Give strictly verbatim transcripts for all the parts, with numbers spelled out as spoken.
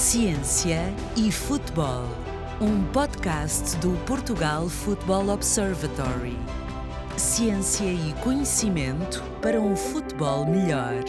Ciência e Futebol, um podcast do Portugal Football Observatory. Ciência e conhecimento para um futebol melhor.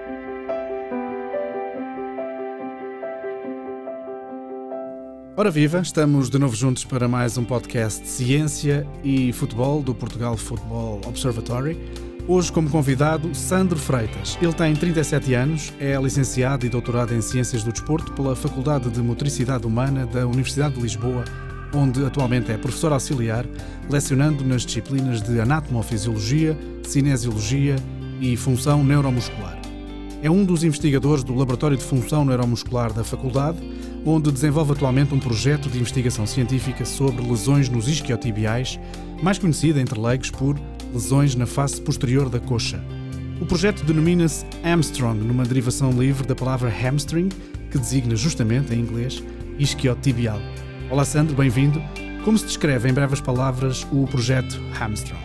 Ora viva, estamos de novo juntos para mais um podcast de Ciência e Futebol do Portugal Football Observatory. Hoje como convidado, Sandro Freitas. Ele tem trinta e sete anos, é licenciado e doutorado em Ciências do Desporto pela Faculdade de Motricidade Humana da Universidade de Lisboa, onde atualmente é professor auxiliar, lecionando nas disciplinas de Anatomofisiologia, Cinesiologia e Função Neuromuscular. É um dos investigadores do Laboratório de Função Neuromuscular da Faculdade, onde desenvolve atualmente um projeto de investigação científica sobre lesões nos isquiotibiais, mais conhecida entre leigos por lesões na face posterior da coxa. O projeto denomina-se Hamstrung, numa derivação livre da palavra hamstring, que designa justamente, em inglês, isquiotibial. Olá Sandro, bem-vindo. Como se descreve em breves palavras o projeto Hamstrung?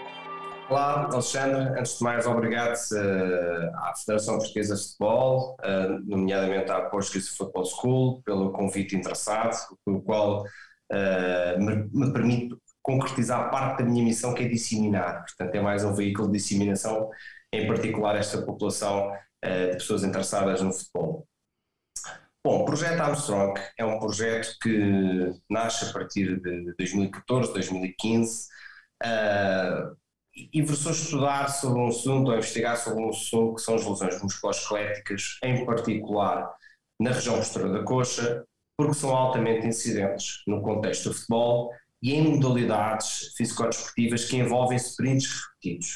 Olá, Alexandre. Antes de mais, obrigado uh, à Federação Portuguesa de Futebol, uh, nomeadamente à Portuguese Football School, pelo convite interessado, o qual uh, me, me permite concretizar parte da minha missão, que é disseminar. Portanto, é mais um veículo de disseminação, em particular esta população uh, de pessoas interessadas no futebol. Bom, o projeto Hamstrung é um projeto que nasce a partir de dois mil e catorze, dois mil e quinze, uh, e versou a estudar sobre um assunto, ou a investigar sobre um assunto que são as lesões musculoesqueléticas, em particular na região posterior da coxa, porque são altamente incidentes no contexto do futebol e em modalidades fisicodesportivas que envolvem sprints repetidos.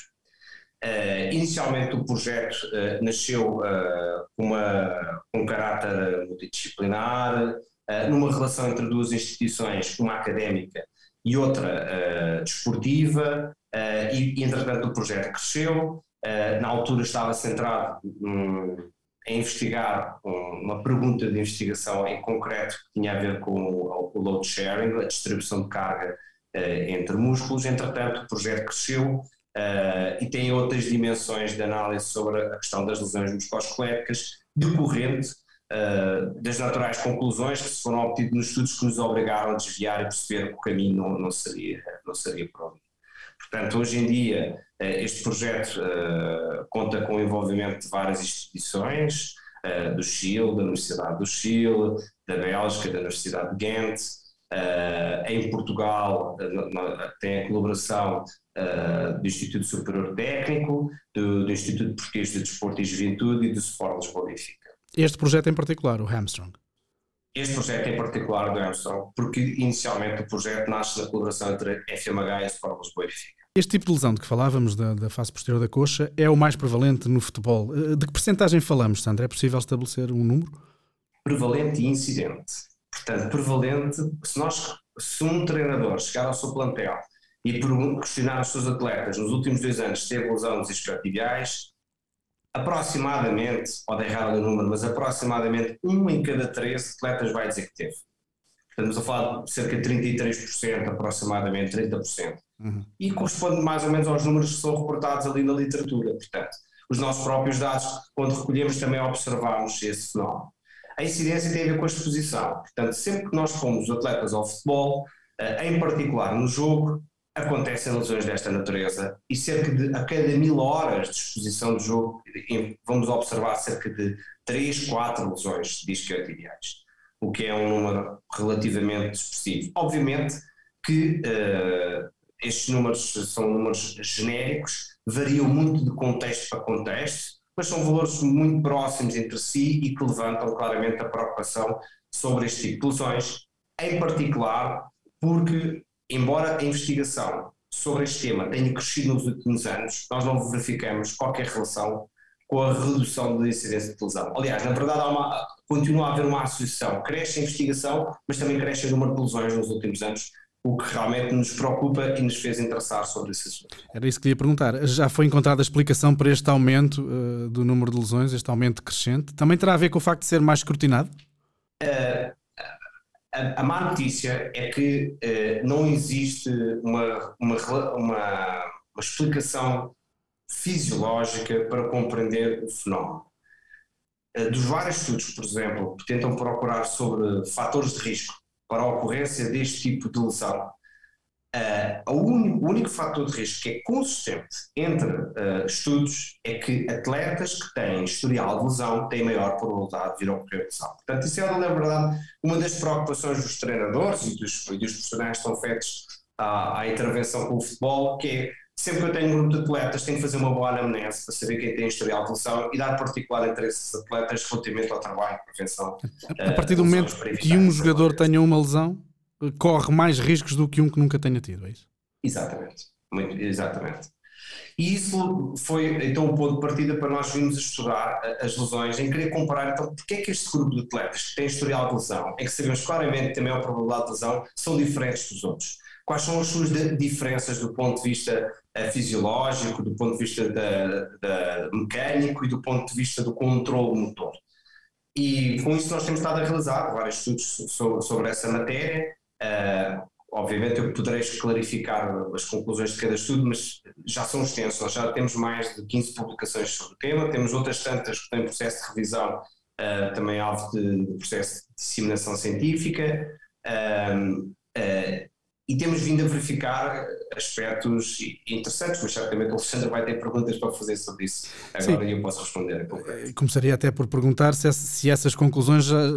Uh, inicialmente o projeto uh, nasceu uh, com uma, um caráter multidisciplinar, uh, numa relação entre duas instituições, uma académica e outra uh, desportiva, uh, e, e entretanto o projeto cresceu. Uh, na altura estava centrado um, em investigar um, uma pergunta de investigação em concreto que tinha a ver com o, o load sharing, a distribuição de carga uh, entre músculos. Entretanto o projeto cresceu uh, e tem outras dimensões de análise sobre a questão das lesões musculoesqueléticas, decorrente Uh, das naturais conclusões que se foram obtidas nos estudos que nos obrigaram a desviar e perceber que o caminho não, não seria, não seria por ali. Portanto, hoje em dia, uh, este projeto uh, conta com o envolvimento de várias instituições, uh, do Chile, da Universidade do Chile, da Bélgica, da Universidade de Ghent. Uh, em Portugal uh, tem a colaboração uh, do Instituto Superior Técnico, do, do Instituto Português de Desporto e Juventude e do Sport Lisboa Benfica. Este projeto em particular, o Hamstrung? Este projeto em particular do Hamstrung, porque inicialmente o projeto nasce na colaboração entre a F M H e a Sport Lisboa e Benfica. Este tipo de lesão de que falávamos, da, da face posterior da coxa, é o mais prevalente no futebol. De que percentagem falamos, Sandro? É possível estabelecer um número? Prevalente e incidente. Portanto, prevalente, se, nós, se um treinador chegar ao seu plantel e questionar os seus atletas nos últimos dois anos teve lesão nos isquiotibiais, aproximadamente, pode errar o número, mas aproximadamente um em cada três atletas vai dizer que teve. Estamos a falar de cerca de trinta e três por cento, aproximadamente trinta por cento. Uhum. E corresponde mais ou menos aos números que são reportados ali na literatura. Portanto, os nossos próprios dados, quando recolhemos, também observamos esse fenómeno. A incidência tem a ver com a exposição. Portanto, sempre que nós pomos atletas ao futebol, em particular no jogo, acontecem lesões desta natureza, e cerca de a cada mil horas de exposição de jogo vamos observar cerca de três, quatro lesões de isquiotibiais, o que é um número relativamente expressivo. Obviamente que uh, estes números são números genéricos, variam muito de contexto para contexto, mas são valores muito próximos entre si e que levantam claramente a preocupação sobre este tipo de lesões, em particular porque, embora a investigação sobre este tema tenha crescido nos últimos anos, nós não verificamos qualquer relação com a redução da incidência de lesão. Aliás, na verdade, há uma, continua a haver uma associação. Cresce a investigação, mas também cresce o número de lesões nos últimos anos, o que realmente nos preocupa e nos fez interessar sobre esse assunto. Era isso que queria perguntar. Já foi encontrada a explicação para este aumento uh, do número de lesões, este aumento crescente? Também terá a ver com o facto de ser mais escrutinado? Uh, A, a má notícia é que eh, não existe uma, uma, uma, uma explicação fisiológica para compreender o fenómeno. dos vários estudos, por exemplo, que tentam procurar sobre fatores de risco para a ocorrência deste tipo de lesão, Uh, o, único, o único fator de risco que é consistente entre uh, estudos é que atletas que têm historial de lesão têm maior probabilidade de vir a ocorrer lesão. Portanto, isso é, na verdade, uma das preocupações dos treinadores e dos, e dos profissionais que estão feitos à, à intervenção com o futebol, que é, sempre que eu tenho um grupo de atletas, tenho que fazer uma boa anamnese para saber quem tem historial de lesão e dar particular interesse a esses atletas relativamente ao trabalho de prevenção. A partir uh, do momento que um jogador tenha uma lesão, corre mais riscos do que um que nunca tenha tido, é isso? Exatamente, muito, exatamente. E isso foi então o ponto de partida para nós virmos a estudar as lesões, em querer comparar então porque é que este grupo de atletas que tem historial de lesão, em que sabemos claramente que também a probabilidade de lesão, são diferentes dos outros. Quais são as suas diferenças do ponto de vista uh, fisiológico, do ponto de vista da, da mecânico e do ponto de vista do controle motor. E com isso nós temos estado a realizar vários estudos sobre, sobre essa matéria. Uh, obviamente eu poderei clarificar as conclusões de cada estudo, mas já são extensos, nós já temos mais de quinze publicações sobre o tema, temos outras tantas que estão em processo de revisão, uh, também alvo de, de processo de disseminação científica, uh, uh, e temos vindo a verificar aspectos interessantes, mas certamente o Alexandre vai ter perguntas para fazer sobre isso agora. Sim. E eu posso responder. Começaria até por perguntar se, se essas conclusões já,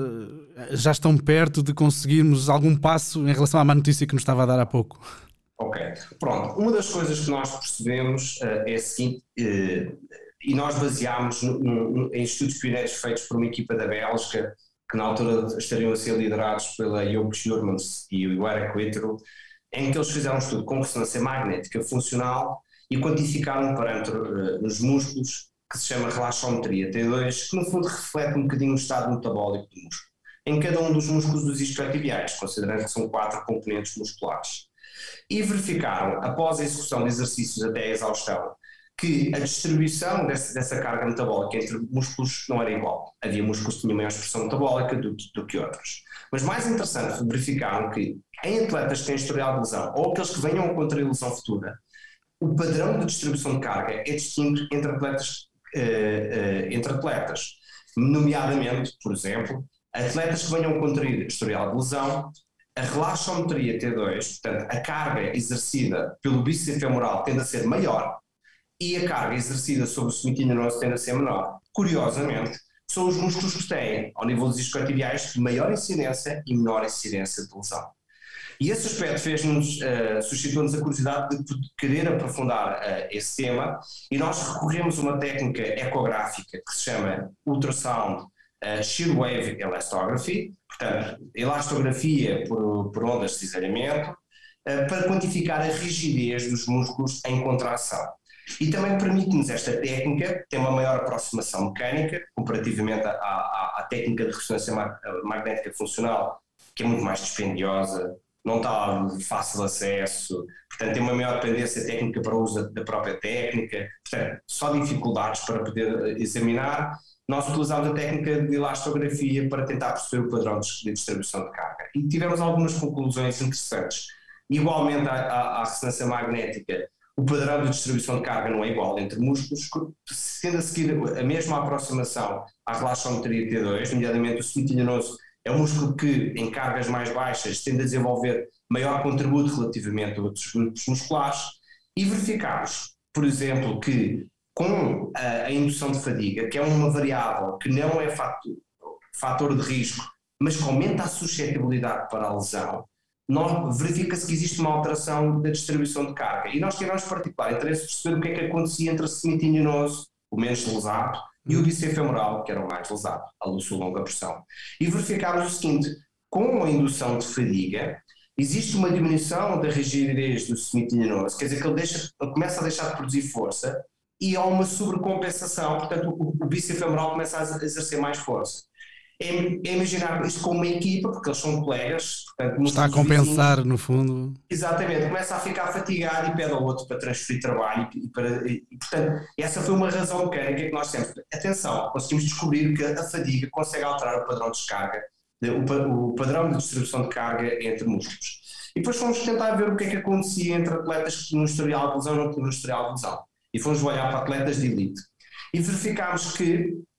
já estão perto de conseguirmos algum passo em relação à má notícia que nos estava a dar há pouco. Ok, pronto. Uma das coisas que nós percebemos uh, é a seguinte, uh, e nós baseámos no, no, em estudos pioneiros feitos por uma equipa da Bélgica, que na altura estariam a ser liderados pela Joop Schuurmans e o Eric Whittle, em que eles fizeram um estudo com ressonância magnética funcional e quantificaram um parâmetro uh, nos músculos que se chama relaxometria T dois, que no fundo reflete um bocadinho o estado metabólico do músculo, em cada um dos músculos dos isquiotibiais, considerando que são quatro componentes musculares. E verificaram, após a execução de exercícios até a exaustão, que a distribuição desse, dessa carga metabólica entre músculos não era igual. Havia músculos que tinham maior expressão metabólica do, do que outros. Mas mais interessante, verificaram que em atletas que têm historial de lesão ou aqueles que venham a contrair lesão futura, o padrão de distribuição de carga é distinto entre atletas, uh, uh, entre atletas. Nomeadamente, por exemplo, atletas que venham a contrair historial de lesão, a relaxometria T dois, portanto a carga exercida pelo bíceps femoral tende a ser maior, e a carga exercida sobre o semitinhonoso tende a ser menor. Curiosamente, são os músculos que têm, ao nível dos isquiotibiais, maior incidência e menor incidência de lesão. E esse aspecto fez-nos, uh, suscitou-nos a curiosidade de querer aprofundar uh, esse tema, e nós recorremos a uma técnica ecográfica que se chama Ultrasound uh, Shear Wave Elastography, portanto, elastografia por, por ondas de cisalhamento, uh, para quantificar a rigidez dos músculos em contração. E também permite-nos esta técnica ter uma maior aproximação mecânica, comparativamente à, à, à técnica de ressonância magnética funcional, que é muito mais dispendiosa, não está de fácil acesso, portanto tem uma maior dependência técnica para o uso da, da própria técnica, portanto só dificuldades para poder examinar. Nós utilizamos a técnica de elastografia para tentar perceber o padrão de distribuição de carga e tivemos algumas conclusões interessantes. Igualmente à, à, à ressonância magnética, o padrão de distribuição de carga não é igual entre músculos, tende a seguir a mesma aproximação à relaxometria T dois, nomeadamente o semitinhonoso é um músculo que em cargas mais baixas tende a desenvolver maior contributo relativamente a outros grupos musculares, e verificamos, por exemplo, que com a, a indução de fadiga, que é uma variável que não é fator, fator de risco, mas que aumenta a suscetibilidade para a lesão, verifica-se que existe uma alteração da distribuição de carga. E nós tivemos particular interesse de perceber o que é que acontecia entre o semitinhonoso, o menos lesado, e o bíceps femoral, que era o mais lesado, a sua longa pressão. E verificámos o seguinte: com a indução de fadiga, existe uma diminuição da rigidez do semitinhonoso, quer dizer que ele, deixa, ele começa a deixar de produzir força e há uma sobrecompensação, portanto o, o bíceps femoral começa a exercer mais força. É, é imaginar isto como uma equipa, porque eles são colegas. Portanto, está a compensar, vizinhos, no fundo. Exatamente, começa a ficar fatigado e pede ao outro para transferir trabalho. E, para, e, portanto, essa foi uma razão mecânica que nós temos. Atenção, conseguimos descobrir que a fadiga consegue alterar o padrão de descarga, o, o padrão de distribuição de carga entre músculos. E depois fomos tentar ver o que é que acontecia entre atletas que tinham historial de lesão e não tinham historial de lesão. E fomos olhar para atletas de elite. E verificámos que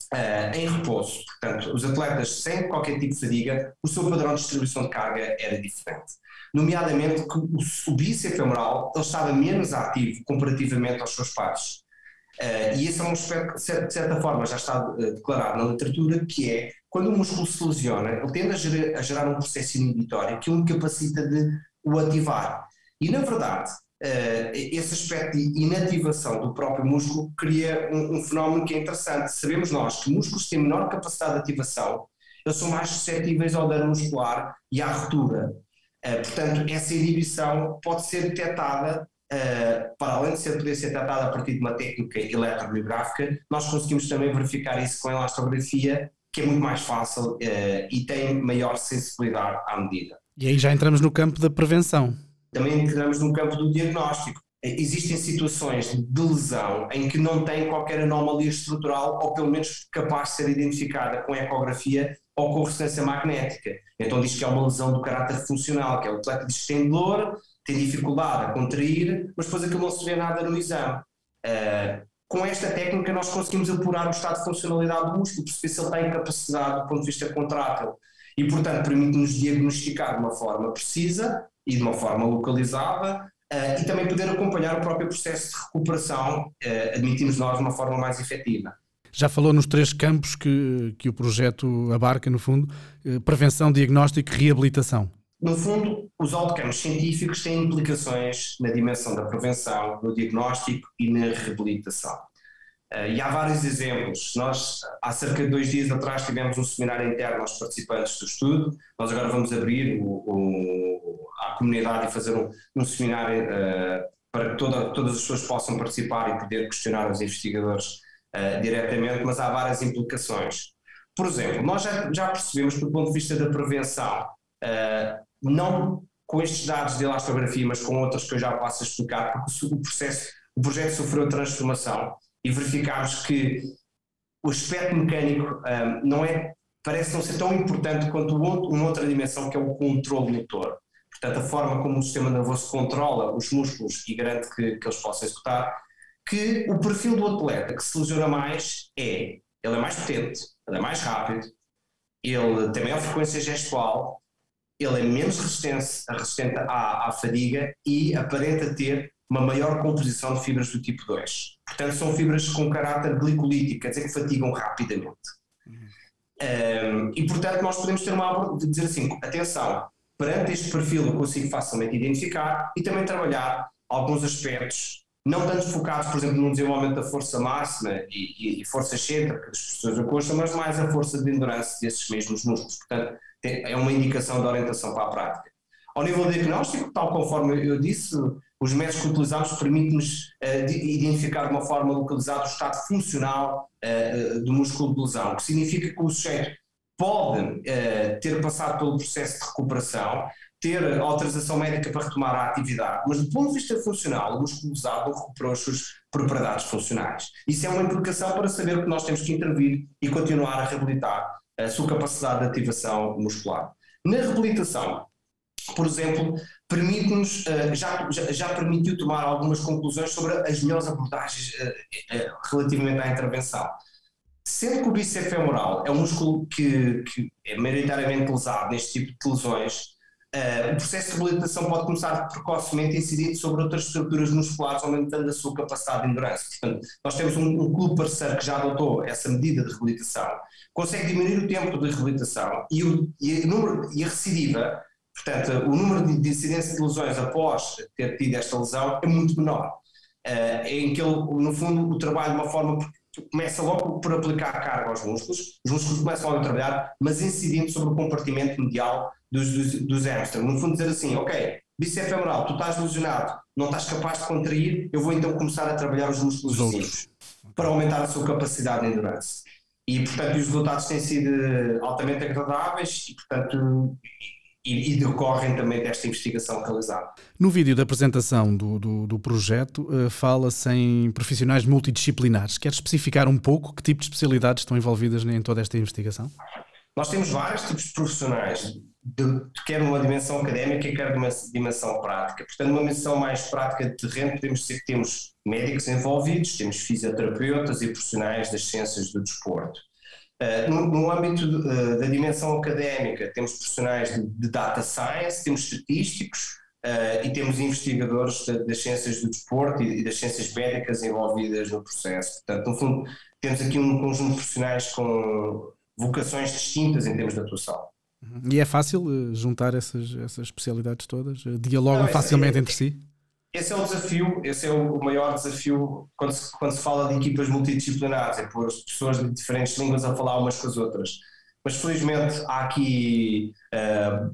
uh, em repouso. Portanto, os atletas sem qualquer tipo de fadiga, o seu padrão de distribuição de carga era diferente. Nomeadamente que o, o bíceps femoral ele estava menos ativo comparativamente aos seus pares. Uh, e esse é um aspecto que, de certa forma, já está uh, declarado na literatura, que é, quando o músculo se lesiona, ele tende a gerar, a gerar um processo inibitório que o incapacita de o ativar. E, na verdade, uh, esse aspecto de inativação do próprio músculo cria um, um fenómeno que é interessante. Sabemos nós que músculos que têm menor capacidade de ativação, eles são mais suscetíveis ao dano muscular e à ruptura. Uh, portanto, essa inibição pode ser detectada, uh, para além de ser, poder ser detectada a partir de uma técnica eletromiográfica, nós conseguimos também verificar isso com a elastografia, que é muito mais fácil uh, e tem maior sensibilidade à medida. E aí já entramos no campo da prevenção. Também entramos no campo do diagnóstico. Existem situações de lesão em que não tem qualquer anomalia estrutural, ou pelo menos capaz de ser identificada com ecografia ou com ressonância magnética. Então diz que é uma lesão do caráter funcional, que é o atleta diz que tem dor, tem dificuldade a contrair, mas depois aquilo não se vê nada no exame. Uh, com esta técnica nós conseguimos apurar o estado de funcionalidade do músculo, perceber se ele está incapacitado do ponto de vista contrátil. E, portanto, permite-nos diagnosticar de uma forma precisa e de uma forma localizada, uh, e também poder acompanhar o próprio processo de recuperação, uh, admitimos nós, de uma forma mais efetiva. Já falou nos três campos que, que o projeto abarca, no fundo, prevenção, diagnóstico e reabilitação. No fundo, os outcomes científicos têm implicações na dimensão da prevenção, no diagnóstico e na reabilitação. Uh, e há vários exemplos. Nós, há cerca de dois dias atrás, tivemos um seminário interno aos participantes do estudo. Nós agora vamos abrir o, o, à comunidade e fazer um, um seminário uh, para que toda, todas as pessoas possam participar e poder questionar os investigadores Uh, diretamente, mas há várias implicações. Por exemplo, nós já, já percebemos, do ponto de vista da prevenção, uh, não com estes dados de elastografia, mas com outros que eu já passo a explicar, porque o, processo, o projeto sofreu transformação e verificámos que o aspecto mecânico uh, não é, parece não ser tão importante quanto uma outra dimensão, que é o controle motor. Portanto, a forma como o sistema nervoso controla os músculos e garante que, que eles possam executar, que o perfil do atleta que se lesiona mais é, ele é mais potente, ele é mais rápido, ele tem maior frequência gestual, ele é menos resistente, resistente à, à fadiga e aparenta ter uma maior composição de fibras do tipo dois. Portanto, são fibras com caráter glicolítico, quer dizer que fatigam rapidamente. Uhum. Um, e, portanto, nós podemos ter uma de dizer assim, atenção, perante este perfil eu consigo facilmente identificar e também trabalhar alguns aspectos não tanto focados, por exemplo, no desenvolvimento da força máxima e, e, e força excêntrica das pessoas da coxa, mas mais a força de endurance desses mesmos músculos. Portanto, é uma indicação de orientação para a prática. Ao nível diagnóstico, tal conforme eu disse, os métodos que utilizamos permitem-nos uh, identificar de uma forma localizada o estado funcional uh, do músculo de lesão, que significa que o sujeito pode uh, ter passado pelo processo de recuperação, ter autorização médica para retomar a atividade, mas do ponto de vista funcional, o músculo lesado não recuperou as suas propriedades funcionais. Isso é uma implicação para saber que nós temos que intervir e continuar a reabilitar a sua capacidade de ativação muscular. Na reabilitação, por exemplo, permite-nos, já, já, já permitiu tomar algumas conclusões sobre as melhores abordagens relativamente à intervenção. Sendo que o bíceps femoral é um músculo que, que é maioritariamente lesado neste tipo de lesões, Uh, o processo de reabilitação pode começar precocemente a incidir sobre outras estruturas musculares, aumentando a sua capacidade de endurance. Portanto, nós temos um, um clube parceiro que já adotou essa medida de reabilitação, consegue diminuir o tempo de reabilitação e, o, e, o número, e a recidiva, portanto, o número de, de incidência de lesões após ter tido esta lesão é muito menor. Uh, em que ele, no fundo, o trabalho de uma forma começa logo por aplicar carga aos músculos, os músculos começam logo a trabalhar, mas incidindo sobre o compartimento medial dos, dos, dos hamstrings. No fundo, dizer assim, ok, bíceps femoral, tu estás lesionado, não estás capaz de contrair, eu vou então começar a trabalhar os músculos vizinhos para aumentar a sua capacidade de endurance. E, portanto, os resultados têm sido altamente agradáveis e, portanto, e, e decorrem também desta investigação realizada. No vídeo da apresentação do, do, do projeto, uh, fala-se em profissionais multidisciplinares. Quer especificar um pouco que tipo de especialidades estão envolvidas em toda esta investigação? Nós temos vários tipos de profissionais, de, quer numa dimensão académica, quer numa dimensão prática. Portanto, numa dimensão mais prática de terreno, podemos dizer que temos médicos envolvidos, temos fisioterapeutas e profissionais das ciências do desporto. Uh, no, no âmbito de, uh, da dimensão académica, temos profissionais de, de data science, temos estatísticos uh, e temos investigadores de, das ciências do desporto e, e das ciências médicas envolvidas no processo. Portanto, no fundo, temos aqui um conjunto de profissionais com vocações distintas em termos de atuação. E é fácil juntar essas, essas especialidades todas? Dialogam Não, facilmente é, entre si? Esse é o desafio, esse é o maior desafio quando se, quando se fala de equipas multidisciplinares, é pôr as pessoas de diferentes línguas a falar umas com as outras. Mas felizmente há aqui uh,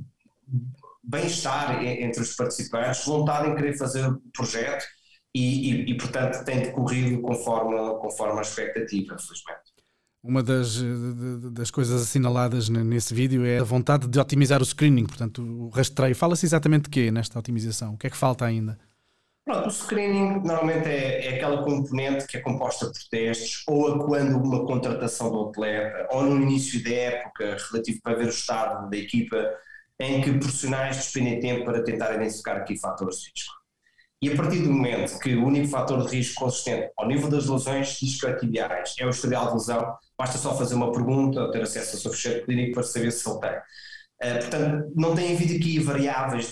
bem-estar entre os participantes, vontade em querer fazer o projeto e, e, e portanto tem decorrido conforme, conforme a expectativa, felizmente. Uma das, das coisas assinaladas nesse vídeo é a vontade de otimizar o screening, portanto o rastreio. Fala-se exatamente de quê nesta otimização? O que é que falta ainda? Pronto, o screening normalmente é, é aquela componente que é composta por testes, ou a quando uma contratação do atleta, ou no início da época, relativo para ver o estado da equipa, em que profissionais despendem tempo para tentar identificar aqui fatores de risco. E a partir do momento que o único fator de risco consistente ao nível das lesões isquiotibiais é o historial de lesão, basta só fazer uma pergunta ou ter acesso ao seu fecheiro clínico para saber se ele tem. Uh, portanto, não tem havido aqui variáveis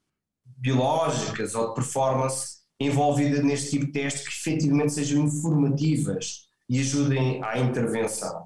biológicas ou de performance envolvidas neste tipo de teste que efetivamente sejam informativas e ajudem à intervenção.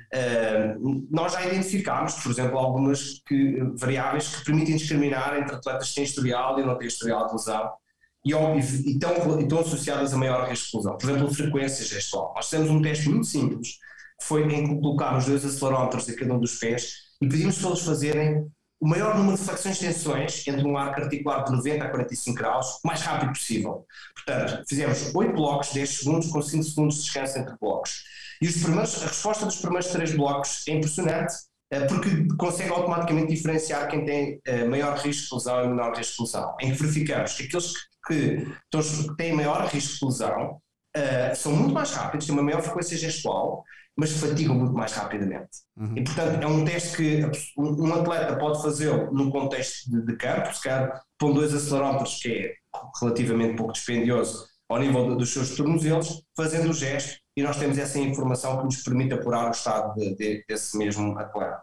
Uh, nós já identificámos, por exemplo, algumas que, variáveis que permitem discriminar entre atletas que têm historial e não têm historial de lesão e, e, estão, e estão associadas a maior risco de lesão. Por exemplo, a frequência gestual. Nós temos um teste muito simples, que foi em que colocámos dois acelerómetros em cada um dos pés e pedimos para eles fazerem o maior número de flexões e tensões entre um arco articular de noventa a quarenta e cinco graus, o mais rápido possível. Portanto, fizemos oito blocos, dez segundos, com cinco segundos de descanso entre blocos. E os primeiros, a resposta dos primeiros três blocos é impressionante, porque consegue automaticamente diferenciar quem tem maior risco de lesão e menor risco de lesão. Em que verificamos que aqueles que, que têm maior risco de lesão uh, são muito mais rápidos, têm uma maior frequência gestual, mas fatigam muito mais rapidamente. Uhum. E, portanto, é um teste que um atleta pode fazê-lo num contexto de, de campo, se calhar com dois acelerómetros, que é relativamente pouco dispendioso ao nível dos seus tornozelos, fazendo o gesto, e nós temos essa informação que nos permite apurar o estado de, de, desse mesmo atleta.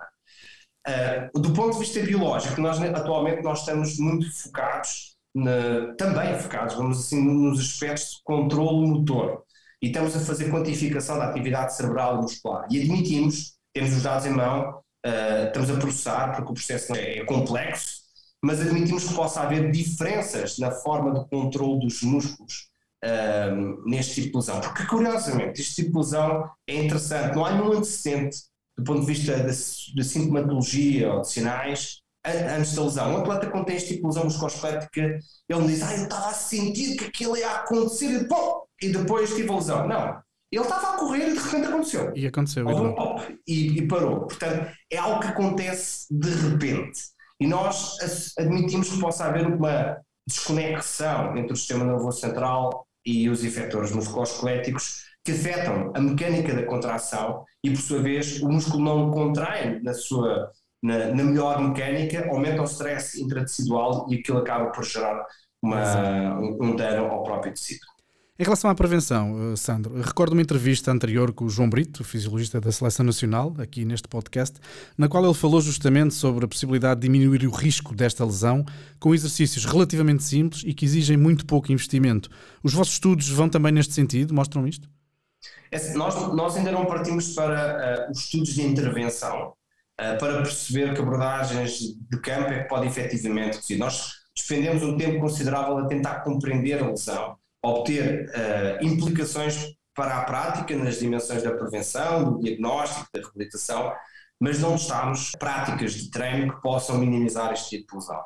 Uh, do ponto de vista biológico, nós atualmente nós estamos muito focados, na, também focados, vamos assim, nos aspectos de controle motor. E estamos a fazer quantificação da atividade cerebral e muscular. E admitimos, temos os dados em mão, uh, estamos a processar, porque o processo é, é complexo, mas admitimos que possa haver diferenças na forma de controle dos músculos uh, neste tipo de lesão. Porque, curiosamente, este tipo de lesão é interessante, não há nenhum antecedente do ponto de vista da, da sintomatologia ou de sinais antes da lesão. Um atleta quando tem este tipo de lesão musculoesquelética, ele me diz, ah, eu estava a sentir que aquilo ia acontecer e, pô, e depois tive a lesão. Não, ele estava a correr e de repente aconteceu. E aconteceu. Oh, e, e parou. Portanto, é algo que acontece de repente. E nós admitimos que possa haver uma desconexão entre o sistema nervoso central e os efetores musculoesqueléticos que afetam a mecânica da contração e, por sua vez, o músculo não contrai na sua... Na, na melhor mecânica, aumenta o stress intratecidual e aquilo acaba por gerar uma, um, um dano ao próprio tecido. Em relação à prevenção, Sandro, recordo uma entrevista anterior com o João Brito, fisiologista da Seleção Nacional, aqui neste podcast, na qual ele falou justamente sobre a possibilidade de diminuir o risco desta lesão com exercícios relativamente simples e que exigem muito pouco investimento. Os vossos estudos vão também neste sentido? Mostram isto? É, nós, nós ainda não partimos para uh, os estudos de intervenção, Uh, para perceber que abordagens de campo é que pode efetivamente reduzir. Nós despendemos um tempo considerável a tentar compreender a lesão, obter uh, implicações para a prática nas dimensões da prevenção, do diagnóstico, da reabilitação, mas não estamos práticas de treino que possam minimizar este tipo de lesão.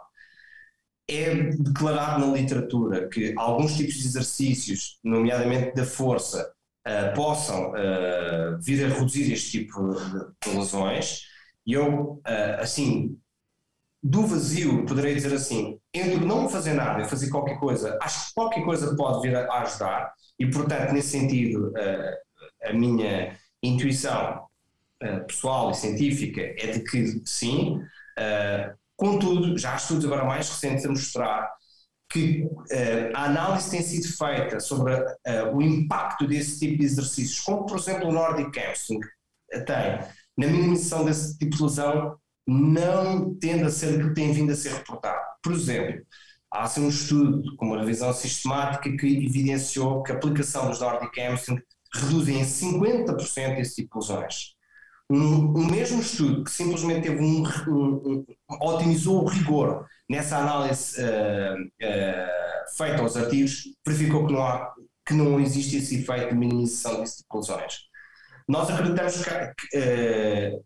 É declarado na literatura que alguns tipos de exercícios, nomeadamente da força, uh, possam uh, vir a reduzir este tipo de, de lesões. E eu, assim, do vazio, poderei dizer assim, entre não fazer nada e fazer qualquer coisa, acho que qualquer coisa pode vir a ajudar e, portanto, nesse sentido, a minha intuição pessoal e científica é de que sim, contudo, já há estudos agora mais recentes a mostrar que a análise tem sido feita sobre o impacto desse tipo de exercícios, como, por exemplo, o Nordic Hamstring tem, na minimização desse tipo de lesão, não tende a ser aquilo que tem vindo a ser reportado. Por exemplo, há assim um estudo com uma revisão sistemática que evidenciou que a aplicação dos Nordic Hamstring reduz em cinquenta por cento esse tipo de lesões. Um, um mesmo estudo que simplesmente teve um, um, um, otimizou o rigor nessa análise uh, uh, feita aos artigos, verificou que não, há, que não existe esse efeito de minimização desse tipo de lesões. Nós acreditamos que, que uh,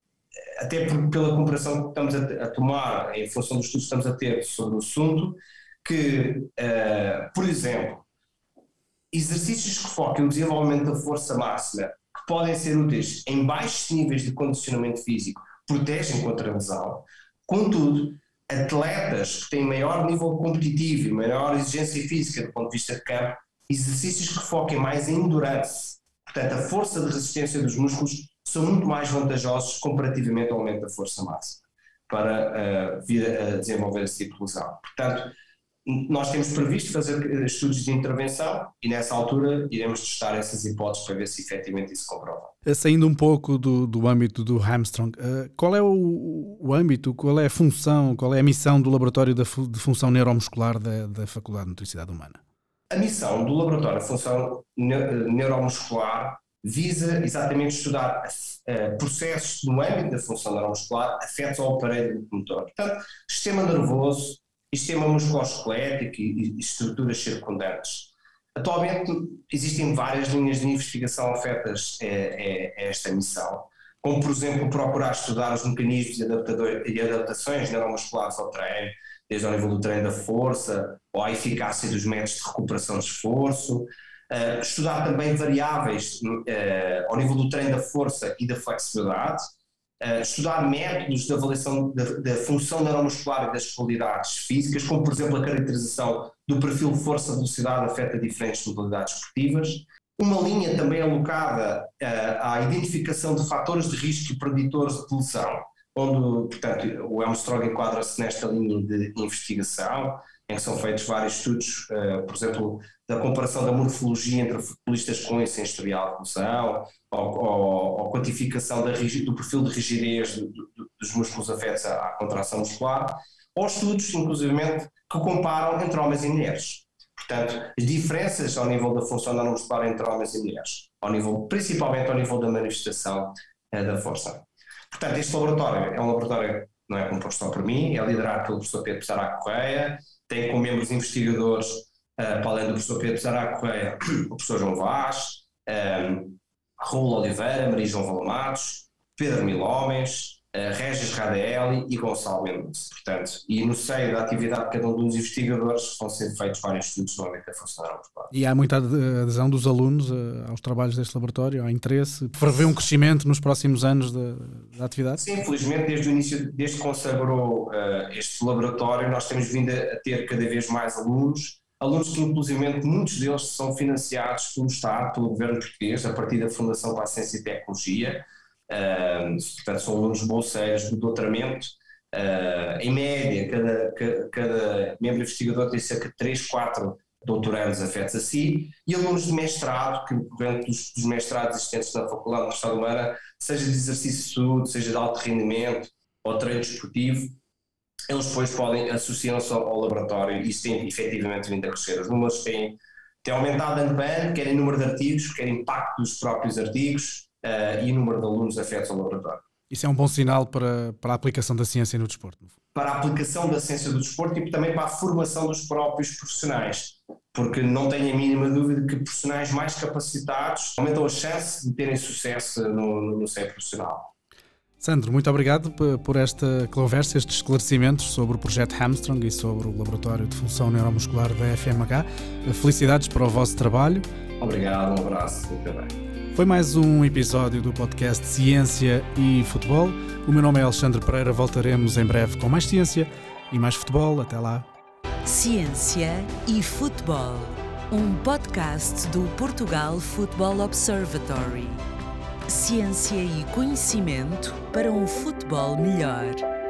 até por, pela comparação que estamos a, a tomar em função dos estudos que estamos a ter sobre o assunto, que, uh, por exemplo, exercícios que foquem o desenvolvimento da força máxima, que podem ser úteis em baixos níveis de condicionamento físico, protegem contra a lesão. Contudo, atletas que têm maior nível competitivo e maior exigência física do ponto de vista de campo, exercícios que foquem mais em endurance, portanto a força de resistência dos músculos, são muito mais vantajosos comparativamente ao aumento da força máxima para uh, vir a desenvolver esse tipo de lesão. Portanto, nós temos previsto fazer estudos de intervenção e nessa altura iremos testar essas hipóteses para ver se efetivamente isso se comprova. Saindo um pouco do, do âmbito do hamstring, uh, qual é o, o âmbito, qual é a função, qual é a missão do Laboratório de Função Neuromuscular da, da Faculdade de Motricidade Humana? A missão do Laboratório de Função Neuromuscular visa exatamente estudar uh, processos no âmbito da função neuromuscular afetos ao aparelho locomotor. Portanto, sistema nervoso, sistema musculoesquelético e, e estruturas circundantes. Atualmente existem várias linhas de investigação afetas a, a, a esta missão, como por exemplo procurar estudar os mecanismos e, e adaptações neuromusculares ao treino, desde ao nível do treino da força ou à eficácia dos métodos de recuperação de esforço. Uh, estudar também variáveis uh, ao nível do treino da força e da flexibilidade, uh, estudar métodos de avaliação da, da função neuromuscular e das qualidades físicas, como por exemplo a caracterização do perfil força-velocidade afeta diferentes modalidades esportivas. Uma linha também alocada uh, à identificação de fatores de risco e preditores de lesão, onde, portanto, o Armstrong enquadra-se nesta linha de investigação, em que são feitos vários estudos, uh, por exemplo, da comparação da morfologia entre futebolistas com e sem historial de lesão, ou, ou, ou quantificação da, do perfil de rigidez do, do, dos músculos afetos à, à contração muscular, ou estudos, inclusivamente, que comparam entre homens e mulheres. Portanto, as diferenças ao nível da função neuromuscular entre homens e mulheres, ao nível, principalmente ao nível da manifestação uh, da força. Portanto, este laboratório é um laboratório que não é composto só por mim, é liderado pelo professor Pedro Pizarro Correia, tem como membros investigadores, uh, para além do professor Pedro Pizarro Correia, o professor João Vaz, um, Raul Oliveira, Maria João Valamatos, Pedro Milhomens, uh, Regis Radaeli e Gonçalo Mendes. Portanto, e no seio da atividade de cada um dos investigadores vão ser feitos vários estudos no âmbito da função neuromuscular. E há muita adesão dos alunos uh, aos trabalhos deste laboratório, há interesse, prevê um crescimento nos próximos anos da, da atividade? Sim, felizmente desde o início, desde que consagrou uh, este laboratório, nós temos vindo a ter cada vez mais alunos, alunos que inclusivamente muitos deles são financiados pelo Estado, pelo governo português, a partir da Fundação para a Ciência e Tecnologia. Uh, portanto, são alunos bolseiros de doutoramento. Uh, em média, cada, cada, cada membro investigador tem cerca de três, quatro doutorandos afetos a si, e alunos de mestrado, que decorrente dos, dos mestrados existentes na Faculdade de Motricidade Humana, seja de exercício de saúde, seja de alto rendimento ou treino desportivo, eles depois podem associar-se ao, ao laboratório e isso tem efetivamente vindo a crescer. Os números têm, têm aumentado ano para ano, quer em número de artigos, quer em impacto dos próprios artigos uh, e número de alunos afetos ao laboratório. Isso é um bom sinal para, para a aplicação da ciência no desporto? Para a aplicação da ciência do desporto e também para a formação dos próprios profissionais, porque não tenho a mínima dúvida que profissionais mais capacitados aumentam a chance de terem sucesso no, no seio profissional. Sandro, muito obrigado por esta conversa, estes esclarecimentos sobre o projeto Hamstrong e sobre o Laboratório de Função Neuromuscular da F M H. Felicidades para o vosso trabalho. Obrigado, um abraço, muito bem. Foi mais um episódio do podcast Ciência e Futebol. O meu nome é Alexandre Pereira, voltaremos em breve com mais ciência e mais futebol. Até lá. Ciência e Futebol, um podcast do Portugal Football Observatory. Ciência e conhecimento para um futebol melhor.